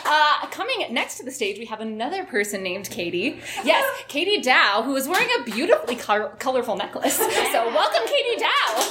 Coming next to the stage, we have another person named Katie. Yes, Katie Dow, who is wearing a beautifully colorful necklace. So welcome, Katie Dow.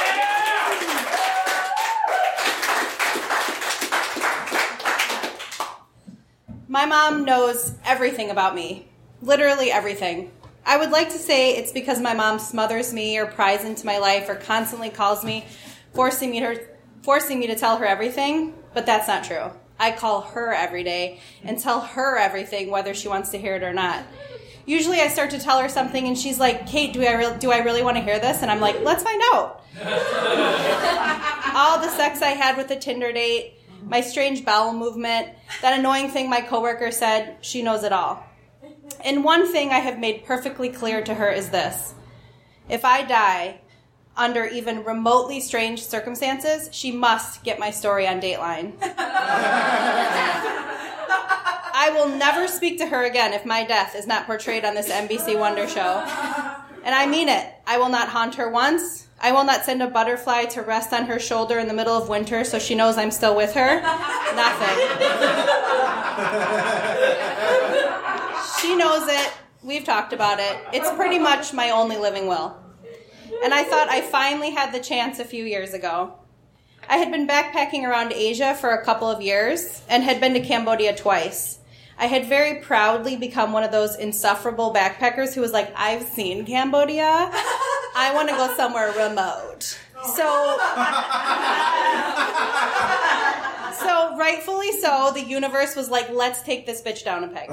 My mom knows everything about me. Literally everything. I would like to say it's because my mom smothers me or pries into my life or constantly calls me, forcing me to tell her everything, but that's not true. I call her every day and tell her everything, whether she wants to hear it or not. Usually I start to tell her something and she's like, Kate, do I really want to hear this? And I'm like, let's find out. All the sex I had with the Tinder date, my strange bowel movement, that annoying thing my coworker said, she knows it all. And one thing I have made perfectly clear to her is this. If I die under even remotely strange circumstances, she must get my story on Dateline. I will never speak to her again if my death is not portrayed on this NBC Wonder show. And I mean it. I will not haunt her once. I will not send a butterfly to rest on her shoulder in the middle of winter so she knows I'm still with her. Nothing. She knows it. We've talked about it. It's pretty much my only living will. And I thought I finally had the chance a few years ago. I had been backpacking around Asia for a couple of years and had been to Cambodia twice. I had very proudly become one of those insufferable backpackers who was like, I've seen Cambodia. I want to go somewhere remote. So rightfully so, the universe was like, let's take this bitch down a peg.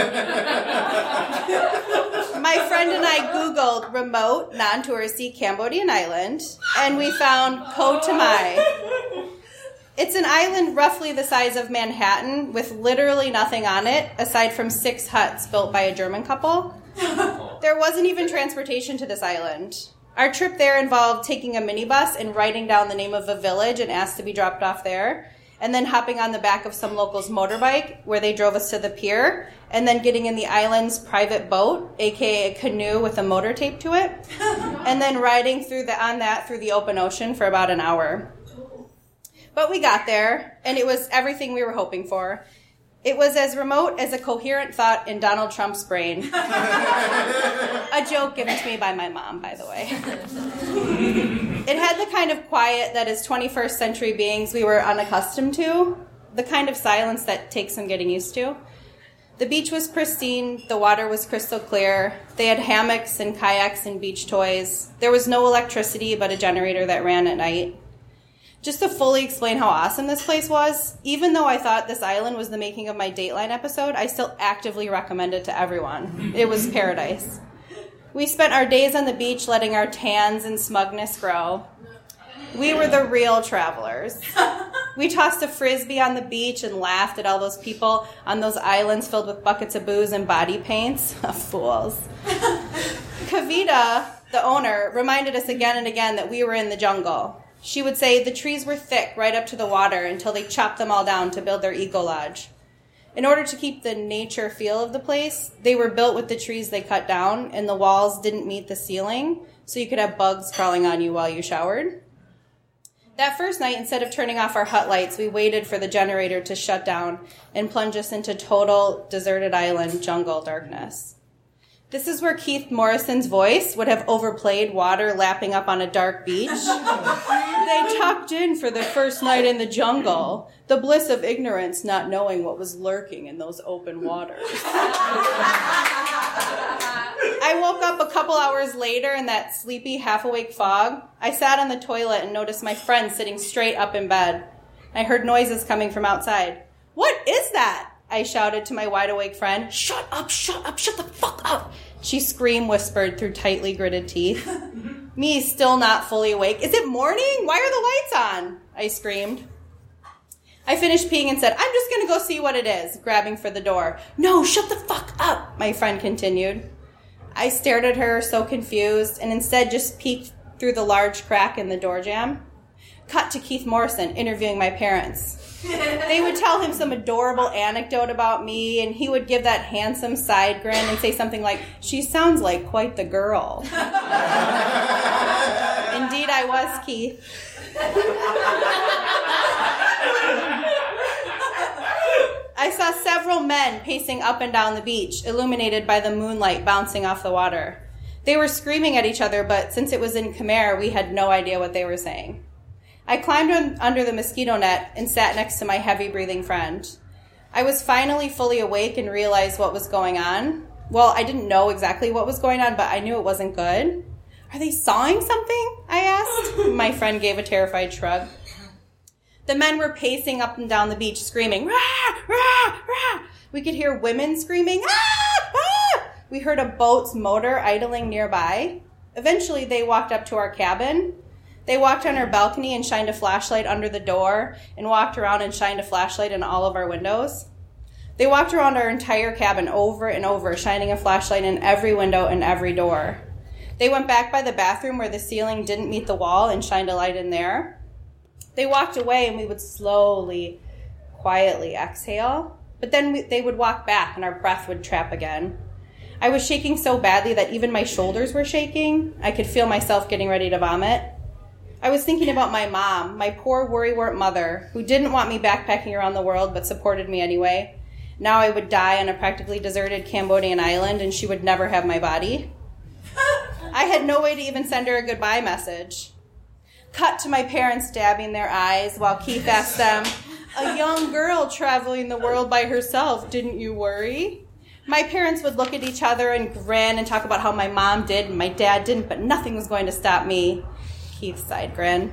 My friend and I Googled remote, non-touristy Cambodian island, and we found Koh Tamai. It's an island roughly the size of Manhattan with literally nothing on it, aside from 6 huts built by a German couple. There wasn't even transportation to this island. Our trip there involved taking a minibus and writing down the name of a village and asked to be dropped off there, and then hopping on the back of some local's motorbike where they drove us to the pier, and then getting in the island's private boat, aka a canoe with a motor taped to it, and then riding through the open ocean for about an hour. But we got there, and it was everything we were hoping for. It was as remote as a coherent thought in Donald Trump's brain. A joke given to me by my mom, by the way. It had the kind of quiet that as 21st century beings we were unaccustomed to, the kind of silence that takes some getting used to. The beach was pristine, the water was crystal clear, they had hammocks and kayaks and beach toys. There was no electricity but a generator that ran at night. Just to fully explain how awesome this place was, even though I thought this island was the making of my Dateline episode, I still actively recommend it to everyone. It was paradise. We spent our days on the beach letting our tans and smugness grow. We were the real travelers. We tossed a frisbee on the beach and laughed at all those people on those islands filled with buckets of booze and body paints. Fools. Kavita, the owner, reminded us again and again that we were in the jungle. She would say the trees were thick right up to the water until they chopped them all down to build their eco lodge. In order to keep the nature feel of the place, they were built with the trees they cut down, and the walls didn't meet the ceiling, so you could have bugs crawling on you while you showered. That first night, instead of turning off our hut lights, we waited for the generator to shut down and plunge us into total deserted island jungle darkness. This is where Keith Morrison's voice would have overplayed water lapping up on a dark beach. They tucked in for the first night in the jungle, the bliss of ignorance, not knowing what was lurking in those open waters. I woke up a couple hours later in that sleepy, half-awake fog. I sat on the toilet and noticed my friend sitting straight up in bed. I heard noises coming from outside. "What is that?" I shouted to my wide-awake friend. Shut up, shut the fuck up!" She scream-whispered through tightly gritted teeth. Me, still not fully awake. "Is it morning? Why are the lights on?" I screamed. I finished peeing and said, "I'm just going to go see what it is," grabbing for the door. "No, shut the fuck up," my friend continued. I stared at her, so confused, and instead just peeked through the large crack in the door jamb. Cut to Keith Morrison interviewing my parents. They would tell him some adorable anecdote about me, and he would give that handsome side grin and say something like, "She sounds like quite the girl." Indeed, I was, Keith. I saw several men pacing up and down the beach, illuminated by the moonlight bouncing off the water. They were screaming at each other, but since it was in Khmer, we had no idea what they were saying. I climbed under the mosquito net and sat next to my heavy-breathing friend. I was finally fully awake and realized what was going on. Well, I didn't know exactly what was going on, but I knew it wasn't good. Are they sawing something? I asked. My friend gave a terrified shrug. The men were pacing up and down the beach, screaming, "Rah! Rah! Rah!" We could hear women screaming, "Ah! Ah!" We heard a boat's motor idling nearby. Eventually, they walked up to our cabin. They walked on our balcony and shined a flashlight under the door and walked around and shined a flashlight in all of our windows. They walked around our entire cabin over and over, shining a flashlight in every window and every door. They went back by the bathroom where the ceiling didn't meet the wall and shined a light in there. They walked away and we would slowly, quietly exhale, but then they would walk back and our breath would trap again. I was shaking so badly that even my shoulders were shaking. I could feel myself getting ready to vomit. I was thinking about my mom, my poor worrywart mother, who didn't want me backpacking around the world but supported me anyway. Now I would die on a practically deserted Cambodian island and she would never have my body. I had no way to even send her a goodbye message. Cut to my parents dabbing their eyes while Keith asked them, "A young girl traveling the world by herself, didn't you worry?" My parents would look at each other and grin and talk about how my mom did and my dad didn't, but nothing was going to stop me. Keith's side grin.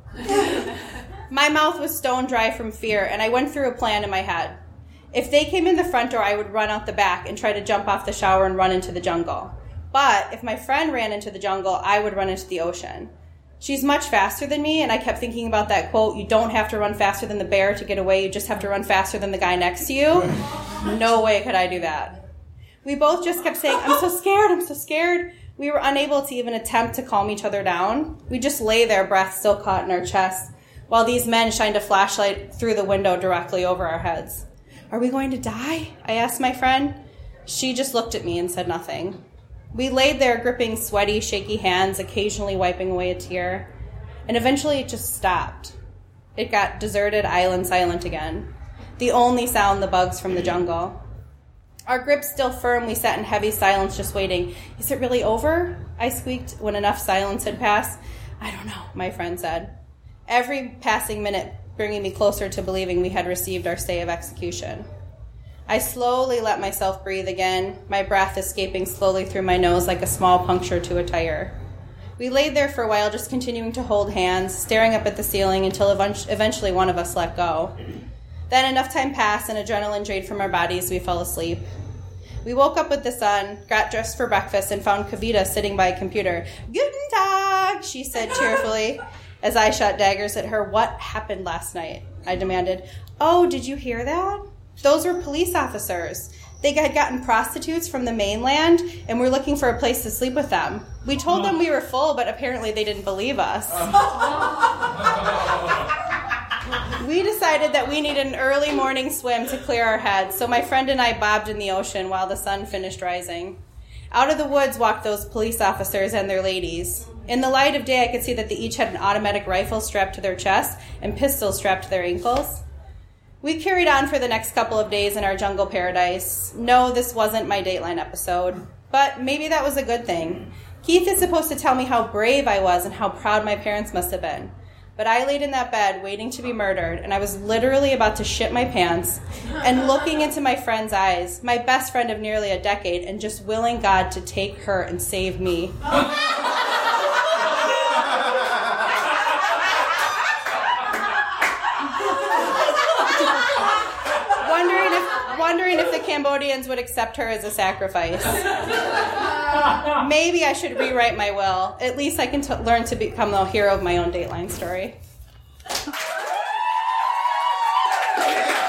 My mouth was stone dry from fear, and I went through a plan in my head. If they came in the front door, I would run out the back and try to jump off the shower and run into the jungle. But if my friend ran into the jungle, I would run into the ocean. She's much faster than me, and I kept thinking about that quote, "You don't have to run faster than the bear to get away, you just have to run faster than the guy next to you." No way could I do that. We both just kept saying, "I'm so scared, I'm so scared." We were unable to even attempt to calm each other down. We just lay there, breath still caught in our chests, while these men shined a flashlight through the window directly over our heads. "Are we going to die?" I asked my friend. She just looked at me and said nothing. We laid there gripping sweaty, shaky hands, occasionally wiping away a tear. And eventually it just stopped. It got deserted island silent again. The only sound the bugs from the jungle. Our grip still firm, we sat in heavy silence just waiting. "Is it really over?" I squeaked when enough silence had passed. "I don't know," my friend said. Every passing minute bringing me closer to believing we had received our stay of execution. I slowly let myself breathe again, my breath escaping slowly through my nose like a small puncture to a tire. We laid there for a while, just continuing to hold hands, staring up at the ceiling until eventually one of us let go. Then enough time passed and adrenaline drained from our bodies, we fell asleep. We woke up with the sun, got dressed for breakfast, and found Kavita sitting by a computer. "Guten Tag," she said cheerfully, as I shot daggers at her. "What happened last night?" I demanded. "Oh, did you hear that? Those were police officers. They had gotten prostitutes from the mainland and were looking for a place to sleep with them. We told them we were full, but apparently they didn't believe us. We decided that we needed an early morning swim to clear our heads, so my friend and I bobbed in the ocean while the sun finished rising. Out of the woods walked those police officers and their ladies. In the light of day, I could see that they each had an automatic rifle strapped to their chest and pistols strapped to their ankles. We carried on for the next couple of days in our jungle paradise. No, this wasn't my Dateline episode, but maybe that was a good thing. Keith is supposed to tell me how brave I was and how proud my parents must have been. But I laid in that bed waiting to be murdered, and I was literally about to shit my pants and looking into my friend's eyes, my best friend of nearly a decade, and just willing God to take her and save me. Wondering if the Cambodians would accept her as a sacrifice. Maybe I should rewrite my will. At least I can learn to become the hero of my own Dateline story.